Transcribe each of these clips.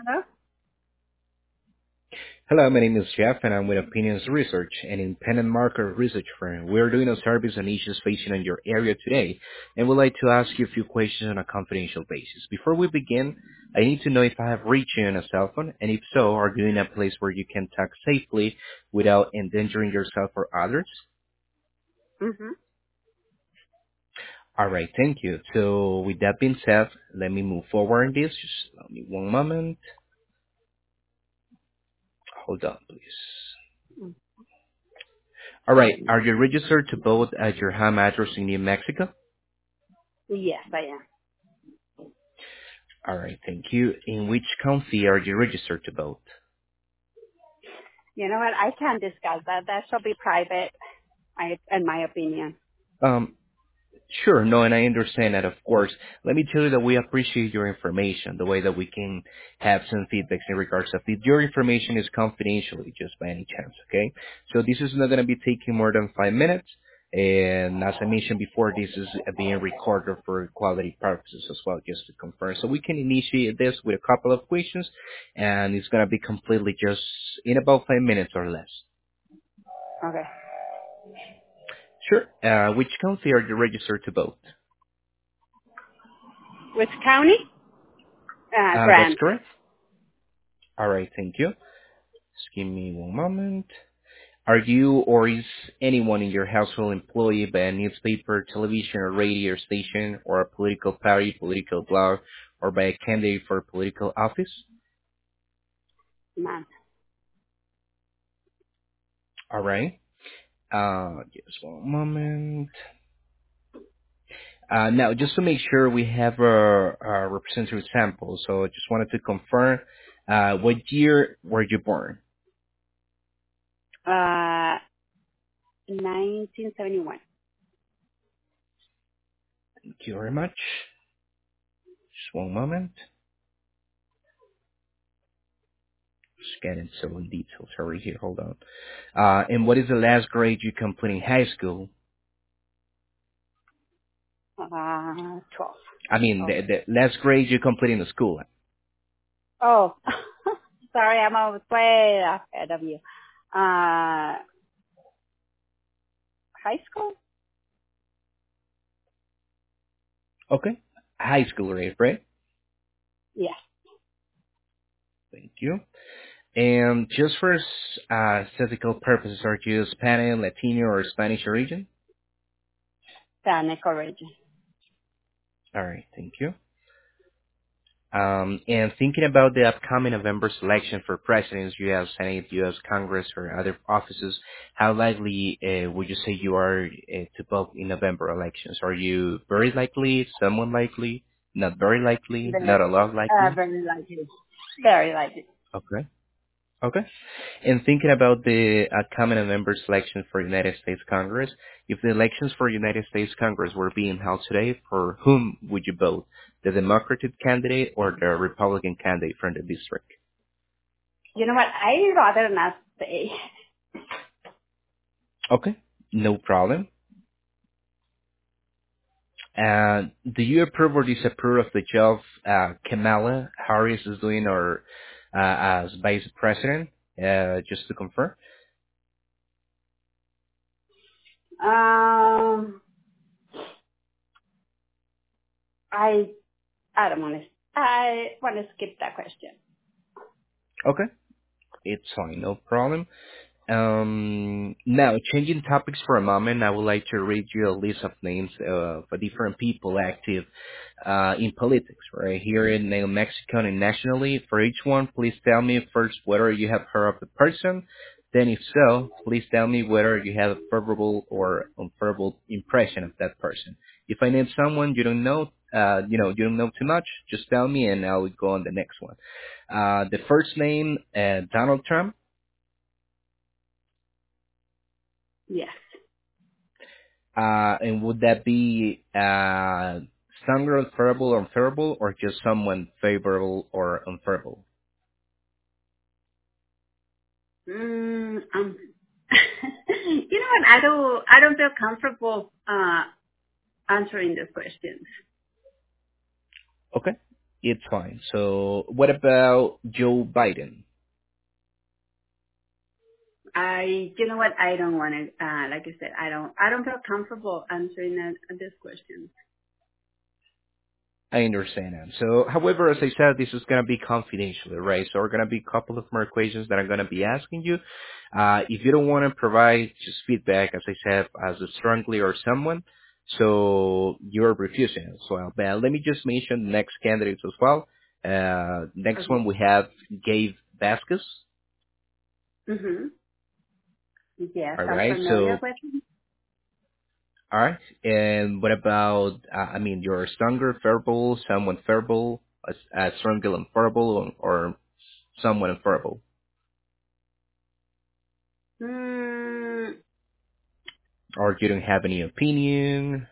Hello? Hello, my name is Jeff, and I'm with Opinions Research, an independent market research firm. We're doing a survey on issues facing in your area today, and we'd like to ask you a few questions on a confidential basis. Before we begin, I need to know if I have reached you on a cell phone, and if so, are you in a place where you can talk safely without endangering yourself or others? Mm-hmm. All right, thank you. So with that being said, let me move forward in this. Just allow me one moment. Hold on, please. All right, are you registered to vote at your home address in New Mexico? Yes, I am. All right, thank you. In which county are you registered to vote? You know what? I can't discuss that. That shall be private, in my opinion. Um, Sure, no, and I understand that, of course. Let me tell you that we appreciate your information, the way that we can have some feedbacks in regards of if your information is confidentially, just by any chance, okay? So this is not going to be taking more than 5 minutes, and as I mentioned before, this is being recorded for quality purposes as well, just to confirm. So we can initiate this with a couple of questions, and it's going to be completely just in about 5 minutes or less. Okay. Sure. Which county are you registered to vote? Which county? That's Grant. correct. All right, thank you. Just give me one moment. Are you or is anyone in your household employed by a newspaper, television, or radio station, or a political party, political blog, or by a candidate for a political office? Man. All right. Just one moment. Now, just to make sure we have a representative sample, so I just wanted to confirm, what year were you born? 1971. Thank you very much. Just one moment. Just getting some details over here. Hold on. And what is the last grade you complete in high school? 12. I mean, Oh. the last grade you complete in the school. Oh. Sorry, I'm way ahead of you. High school? Okay. High school grade, right? Yes. Thank you. And just for statistical purposes, are you Spanish, Latino, or Spanish origin? Hispanic origin. All right. Thank you. And thinking about the upcoming November election for presidents, U.S. Senate, U.S. Congress, or other offices, how likely would you say you are to vote in November elections? Are you very likely, somewhat likely, not very likely, not a lot likely? Very likely. Very likely. Okay. Okay. And thinking about the upcoming November election for United States Congress, if the elections for United States Congress were being held today, for whom would you vote? The Democratic candidate or the Republican candidate from the district? You know what? I'd rather not say. Okay, no problem. Do you approve or disapprove of the job Kamala Harris is doing or as vice president? Just to confirm. Um, I don't want to. I want to skip that question. Okay, it's fine, no problem. Now, changing topics for a moment, I would like to read you a list of names of different people active in politics, right here in New Mexico and nationally. For each one, please tell me first whether you have heard of the person. Then, if so, please tell me whether you have a favorable or unfavorable impression of that person. If I name someone you don't know, you don't know too much, just tell me and I will go on the next one. The first name, Donald Trump. Yes. And would that be stronger unfavorable or unfavorable, or just someone favorable or unfavorable? You know what? I don't feel comfortable answering the questions. Okay, It's fine. So what about Joe Biden? You know what? I don't want to. Like I said, I don't feel comfortable answering this question. I understand that. So, however, as I said, this is going to be confidential, right? So, we're going to be a couple of more questions that I'm going to be asking you. If you don't want to provide just feedback, as I said, as a strongly or someone, so you're refusing as well. But let me just mention the next candidates as well. Next Okay. one we have Gabe Vasquez. Mhm. Yes, All I'm right. familiar So, with him. all right. And what about, you're stronger, verbal, someone verbal, stronger and verbal, or someone inferable? Mm, Or you don't have any opinion?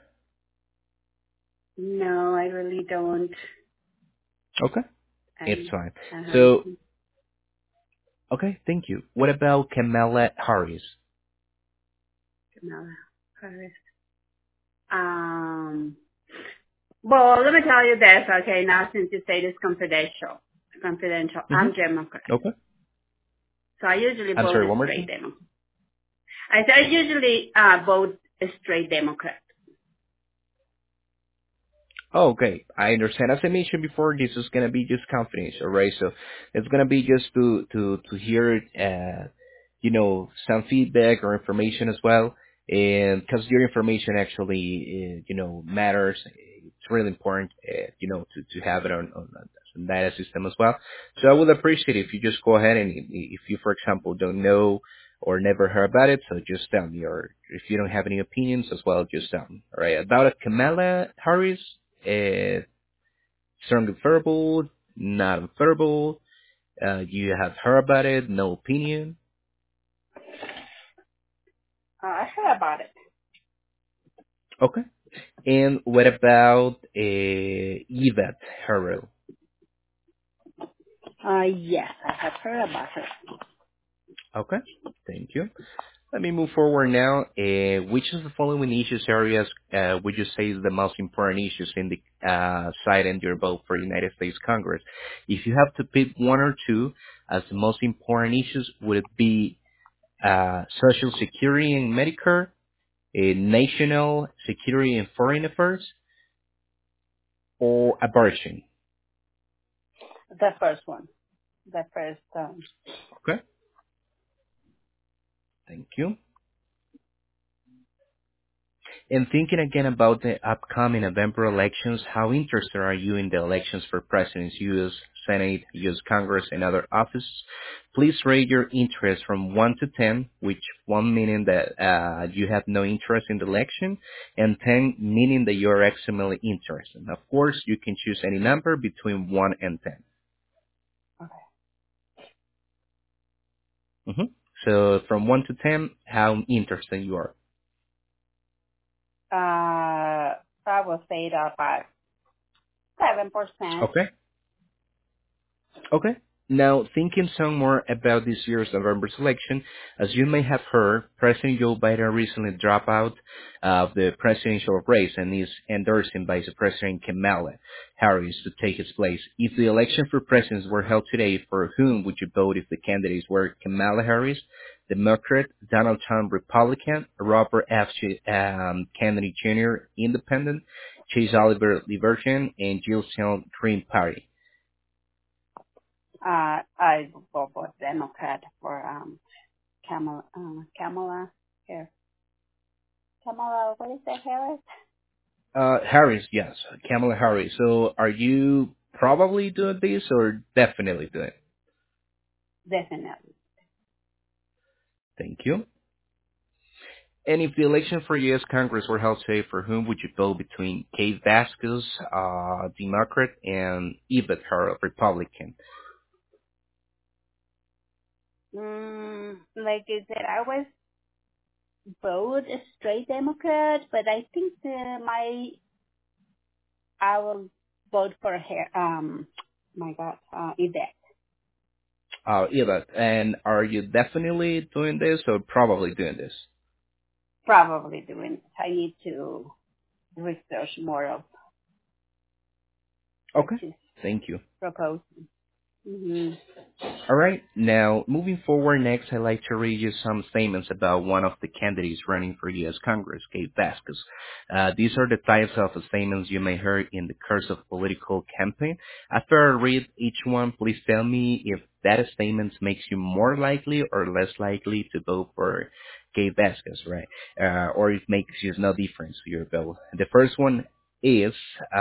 no, I really don't. Okay, it's Um, fine. uh-huh. So, okay, thank you. What about Kamala Harris? Kamala Harris. Well, let me tell you this, okay? Now, since you say this confidential, Mm-hmm. I'm Democrat, Okay. so I usually I'm vote sorry, a one more straight time. Democrat. I usually vote a straight Democrat. Oh, okay. I understand. As I mentioned before, this is gonna be just confidential, right? So it's gonna be just to hear, some feedback or information as well, and because your information actually, matters. It's really important, to have it on the data system as well. So I would appreciate it if you just go ahead and if you, for example, don't know or never heard about it, so just tell me. Or if you don't have any opinions as well, just tell me. All right. About Kamala Harris, strong inferable, not inferable. You have heard about it, no opinion. I heard about it. Okay. And what about Yvette Harrell? Yes, I have heard about it. Okay. Thank you. Let me move forward now. Which of the following issues areas would you say is the most important issues in the side and your vote for United States Congress? If you have to pick one or two as the most important issues, would it be Social Security and Medicare, national security and foreign affairs, or abortion? The first one. The first, Okay. Thank you. And thinking again about the upcoming November elections, how interested are you in the elections for presidents, U.S. Senate, U.S. Congress, and other offices? Please rate your interest from 1 to 10, which 1 meaning that you have no interest in the election, and 10 meaning that you are extremely interested. Of course, you can choose any number between 1 and 10. hmm So from 1 to 10, how interested you are. I will say that about 7%. Okay. Okay. Now, thinking some more about this year's November election, as you may have heard, President Joe Biden recently dropped out of the presidential race and is endorsing Vice President Kamala Harris to take his place. If the election for presidents were held today, for whom would you vote if the candidates were Kamala Harris, Democrat, Donald Trump, Republican, Robert F. Kennedy Jr., Independent, Chase Oliver, Libertarian, and Jill Steele, Green Party? I will vote for Democrat for Kamala here. Kamala, what is that, Harris? Harris, yes, Kamala Harris. So are you probably doing this or definitely doing it? Definitely. Thank you. And if the election for U.S. Congress were held today, for whom would you vote between Kate Vasquez, Democrat, and Yvette Herrell, Republican? Like I said, I was vote a straight Democrat, but I think I will vote for her. My God, Yvette. Yvette. And are you definitely doing this or probably doing this? Probably doing it. I need to research more of what Okay. she's Thank you. proposing. Hmm. All right. Now, moving forward, next, I'd like to read you some statements about one of the candidates running for U.S. Congress, Gabe Vasquez. These are the types of statements you may hear in the course of political campaign. After I read each one, please tell me if that statement makes you more likely or less likely to vote for Gabe Vasquez, right? Or it makes you no difference to your vote. The first one is,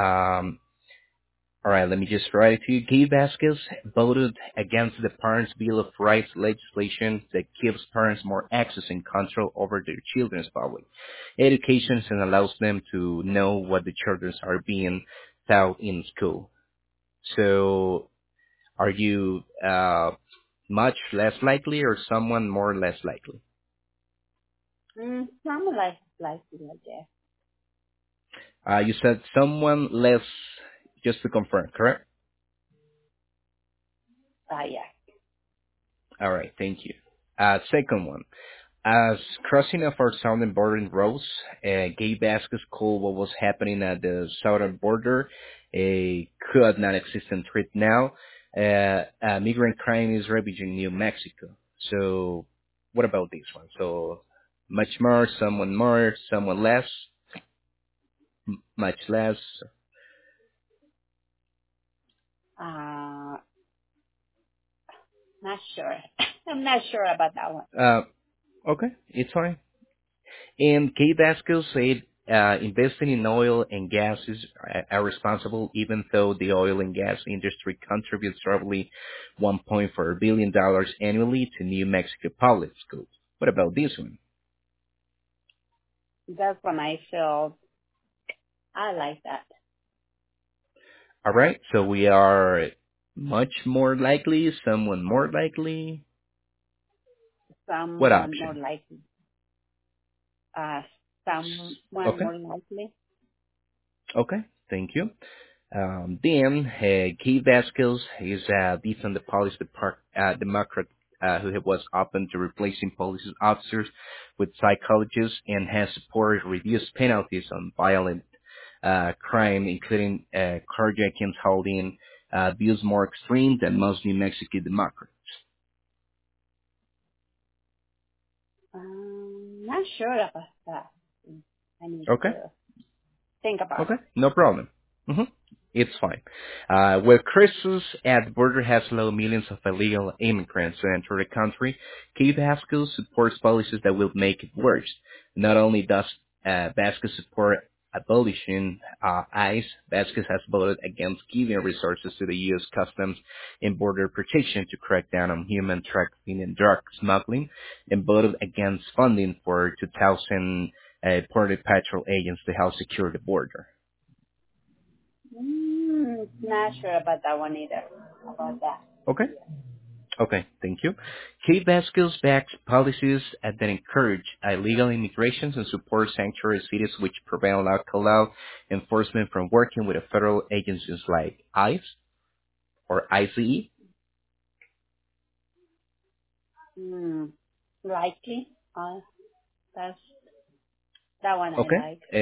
all right, let me just write it to you. Gabe Vasquez voted against the Parents' Bill of Rights legislation that gives parents more access and control over their children's public education and allows them to know what the children are being taught in school. So, are you much less likely or someone more or less likely? Some like it like that. You said someone less, just to confirm, correct? Yeah. All right, thank you. Second one. As crossing of our southern border rose, Gabe Vasquez called what was happening at the southern border could not exist in threat now. Migrant crime is ravaging New Mexico. So, what about this one? So, much more, someone less, much less. Uh, Not sure. I'm not sure about that one. Okay, it's fine. And Kate Vasquez said investing in oil and gas is responsible, even though the oil and gas industry contributes roughly $1.4 billion annually to New Mexico public schools. What about this one? That's when I feel I like that. All right, so we are much more likely, someone more likely. What Someone more option? likely. Someone Okay, more likely. okay, thank you. Then Key Vasquez is defend the police Democrat who was open to replacing police officers with psychologists and has supported reduced penalties on violent crime, including carjackings, holding views more extreme than most New Mexico Democrats. Not sure about that. I need Okay. to think about Okay, it. no problem. hmm It's fine. Where crisis at the border has allowed millions of illegal immigrants to enter the country, Key Vasquez supports policies that will make it worse. Not only does Vasquez support abolishing ICE, Vasquez has voted against giving resources to the U.S. Customs and Border Protection to crack down on human trafficking and drug smuggling, and voted against funding for 2,000 Border Patrol agents to help secure the border. Not sure about that one either. About that. Okay. Okay, thank you. Kate Vasquez backs policies that encourage illegal immigrations and support sanctuary cities which prevent local law enforcement from working with federal agencies like ICE or ICE. Likely. That's that one I Okay. like.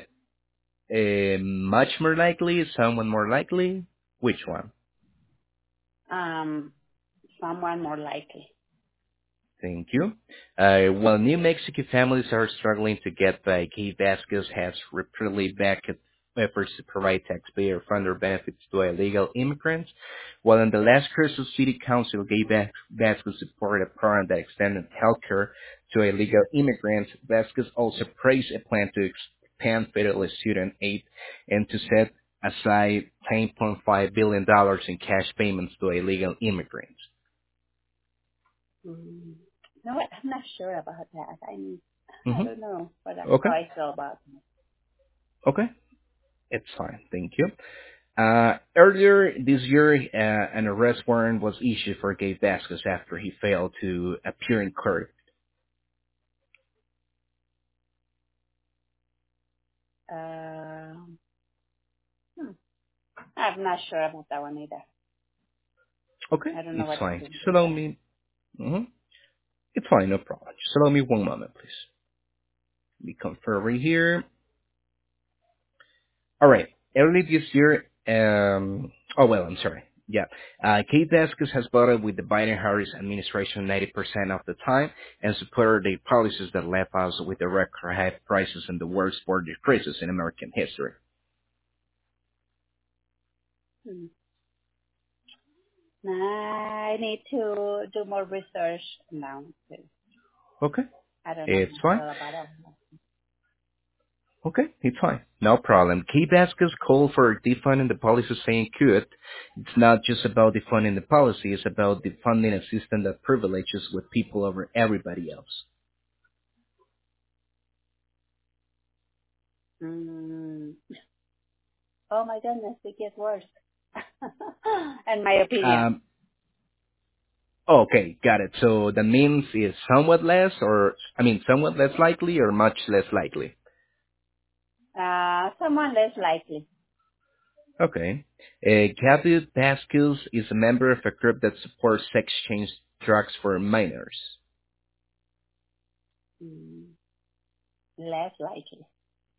Much more likely, someone more likely. Which one? Someone more likely. Thank you. While New Mexico families are struggling to get by, Key Vasquez has repeatedly backed efforts to provide taxpayer-funded benefits to illegal immigrants. While in the last Crystal City Council, Vasquez supported a program that extended health care to illegal immigrants, Vasquez also praised a plan to expand federal student aid and to set aside $10.5 billion in cash payments to illegal immigrants. No, I'm not sure about that. I Mm-hmm. don't know Okay. how I feel about it. Okay. It's fine. Thank you. Earlier this year, an arrest warrant was issued for Gabe Vasquez after he failed to appear in court. Um, I'm not sure about that one either. Okay, I don't know it's what to fine. do Just with allow that. me. It's fine, no problem. Just allow me one moment, please. Let me confirm right here. All right. Early this year, Oh, well, I'm sorry. Yeah. Kate Vasquez has voted with the Biden-Harris administration 90% of the time and supported the policies that left us with the record high prices and the worst border crisis in American history. Hmm. I need to do more research now. Okay. I don't know It's fine. all about all that. Okay, it's fine. No problem. Key Vasquez called for defunding the policy saying could. It's not just about defunding the policy, it's about defunding a system that privileges with people over everybody else. Mm. Oh my goodness, it gets worse. In my opinion. Um, okay, got it. So the means is somewhat less somewhat less likely or much less likely. Someone less likely. Okay. Gabby Vasquez is a member of a group that supports sex change drugs for minors. Mm. Less likely.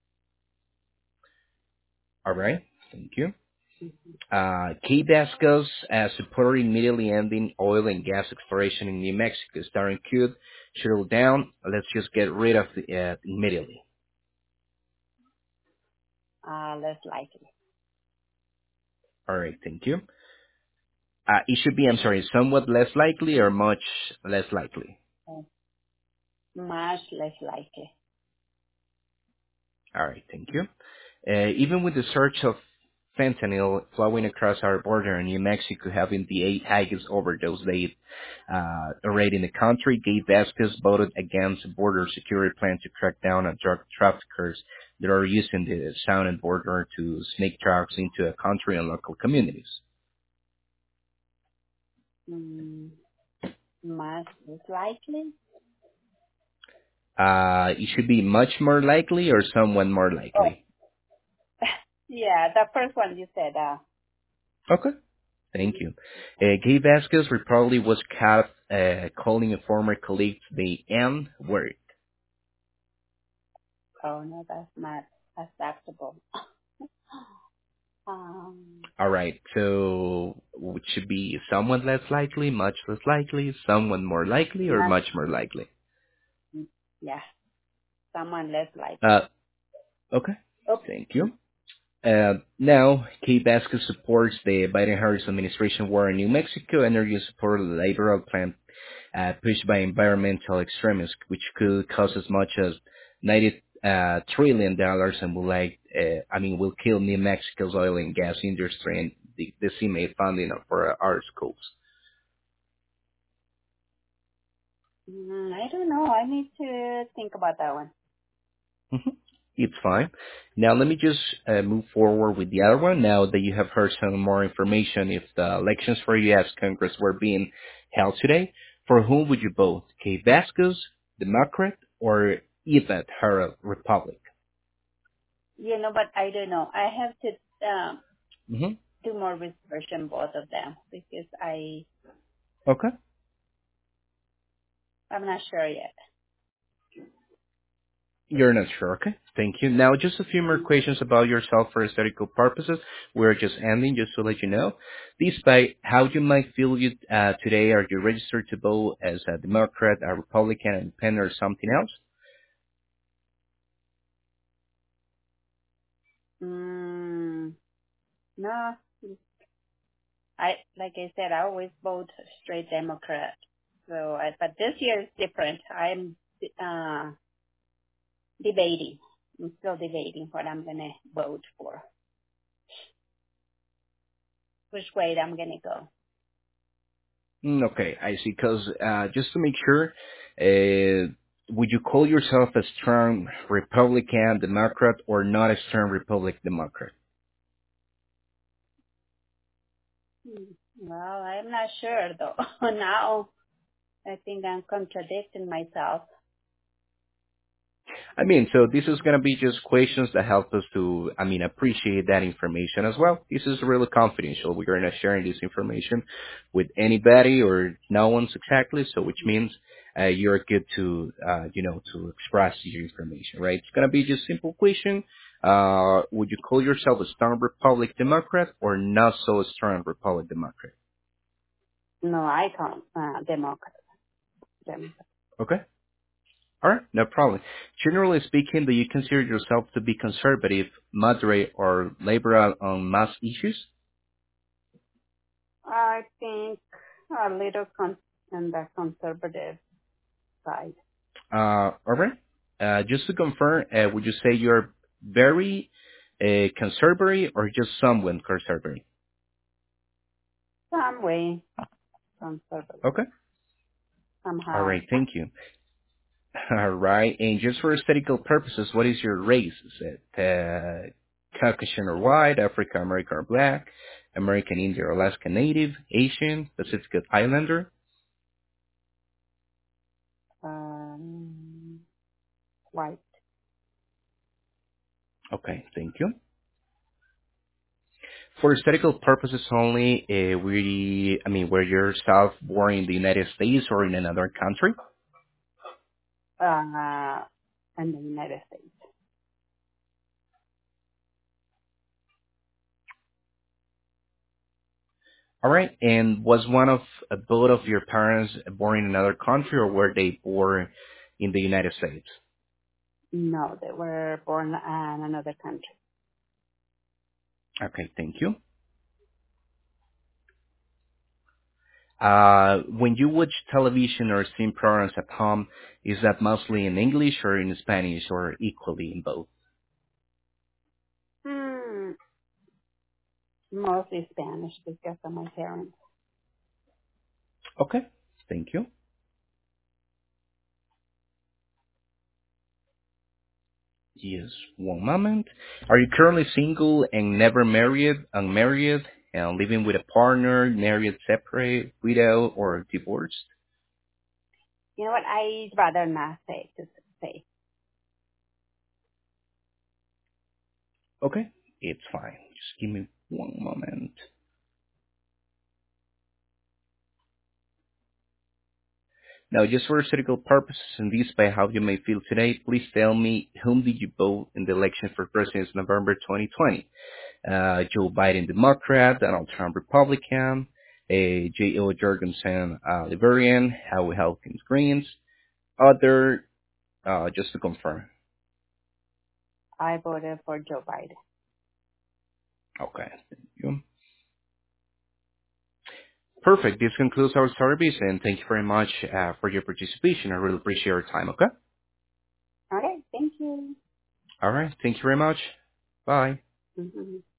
All right, thank you. Mhm. Key Vasquez supported immediately ending oil and gas exploration in New Mexico, starting could shuttle down. Let's just get rid of it immediately. Less likely. All right, thank you. It should be, I'm sorry, somewhat less likely or much less likely. Uh, Much less likely. All right, thank you. Even with the surge of fentanyl flowing across our border in New Mexico, having the 8th highest overdose rate in the country, Gabe Vasquez voted against a border security plan to crack down on drug traffickers that are using the southern border to sneak drugs into a country and local communities. Mm. Much less likely. It should be much more likely or somewhat more Oh, likely. yeah, the first one you said. Okay. Thank you. Gabe Vasquez probably was caught calling a former colleague the N word. Oh no, that's not acceptable. Um, All right, so it should be somewhat less likely, much less likely, somewhat more likely, or not, much more likely. yeah, someone less likely. Uh, okay, Oops. thank you. Now, Kay Vasquez supports the Biden-Harris administration war in New Mexico and urges support of the liberal plan pushed by environmental extremists, which could cost as much as $90 trillion and will kill New Mexico's oil and gas industry and decimate funding for our schools. I don't know. I need to think about that one. Mhm. It's fine. Now let me just move forward with the other one. Now that you have heard some more information, if the elections for U.S. Congress were being held today, for whom would you vote? Kay Vasquez, Democrat, or Yvette Herrera, Republic? But I don't know. I have to Hmm. do more research on both of them because Okay. I'm not sure yet. You're not sure, okay? Thank you. Now, just a few more questions about yourself for aesthetical purposes. We're just ending, just to let you know. Despite how you might feel today, are you registered to vote as a Democrat, a Republican, Independent, or something else? Mm, no, like I said, I always vote straight Democrat. But this year is different. I'm uh, debating. I'm still debating what I'm gonna vote for, which way I'm gonna go. Okay, I see. Because just to make sure, would you call yourself a strong Republican, Democrat, or not a strong Republican, Democrat? Well, I'm not sure though. Now I think I'm contradicting myself. So this is going to be just questions that help us to, appreciate that information as well. This is really confidential. We're not sharing this information with anybody or no one's exactly, so which means you're good to, to express your information, right? It's going to be just simple question. Would you call yourself a strong Republic Democrat or not so strong Republic Democrat? No, I can't. Democrat. Democrat. Okay. All right, no problem. Generally speaking, do you consider yourself to be conservative, moderate, or liberal on mass issues? I think a little on the conservative side. All right. Just to confirm, would you say you're very conservative or just somewhat conservative? Some way conservative. Okay. All Somehow. right, thank you. All right, and just for aesthetical purposes, what is your race? Is it Caucasian or white, African American or black, American Indian or Alaska Native, Asian, Pacific Islander? White. Okay, thank you. For aesthetical purposes only, were yourself born in the United States or in another country? In the United States. All right, and was one of both of your parents born in another country, or were they born in the United States? No, they were born in another country. Okay, thank you. When you watch television or stream programs at home, is that mostly in English or in Spanish or equally in both? Mostly Spanish because of my parents. Okay, thank you. Yes, one moment. Are you currently single and never married, unmarried, and living with a partner, married, separate, widow, or divorced? You know what? I'd rather not say. Okay, it's fine. Just give me one moment. Now, just for aesthetical purposes and despite how you may feel today, please tell me whom did you vote in the election for president in November 2020? Joe Biden, Democrat, Donald Trump, Republican, J.O. Jorgensen, Liberian, Howie Hawkins, Greens, other, just to confirm. I voted for Joe Biden. Okay, thank you. Perfect. This concludes our service, and thank you very much for your participation. I really appreciate your time, okay? Okay, thank you. All right. Thank you very much. Bye. Mm-hmm.